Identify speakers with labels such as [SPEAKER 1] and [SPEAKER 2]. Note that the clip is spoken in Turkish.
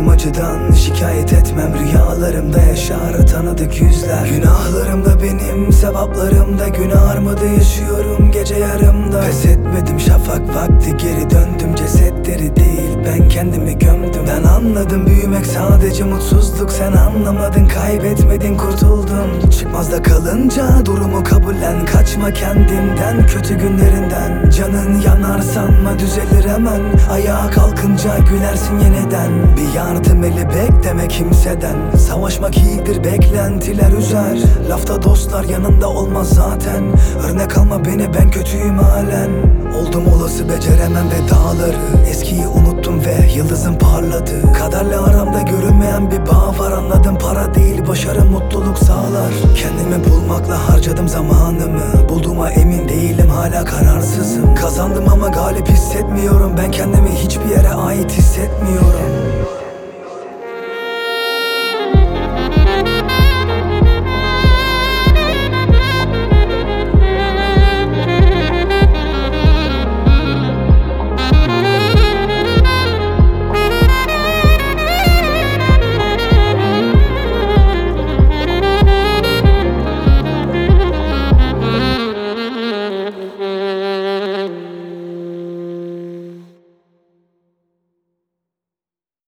[SPEAKER 1] Çektim acıdan, şikayet etmem. Rüyalarımda yaşar tanıdık yüzler. Günahlarım da benim, sevaplarım da. Gün armadı yaşıyorum gece yarımda. Pes etmedim, şafak vakti geri döndüm. Cesetleri değil, ben kendimi gömdüm. Ben anladım, büyümek sadece mutsuzluk. Sen anlamadın, kaybetmedin, kurtuldun. Çıkmazda kalınca durumu kabullen. Kaçma kendinden, kötü günlerinden. Canın yanar sanma, düzelir hemen. Ayağa kalkınca gülersin yeniden. Bir yardım eli bekleme kimseden. Savaşmak iyidir, beklentiler üzer. Lafta dostlar yanında olmaz zaten. Örnek alma beni, ben kötüyüm halen. Oldum olası beceremem ve dağları. Eskiyi unuttum ve yıldızım parladı. Kaderle aramda görünmeyen bir bağ var. Anladım, para değil başarı mutluluk sağlar. Kendimi bulmakla harcadım zamanımı. Bulduğuma emin değilim, hala kararsızım. Kazandım ama galip hissetmiyorum. Ben kendimi hiçbir yere ait hissetmiyorum.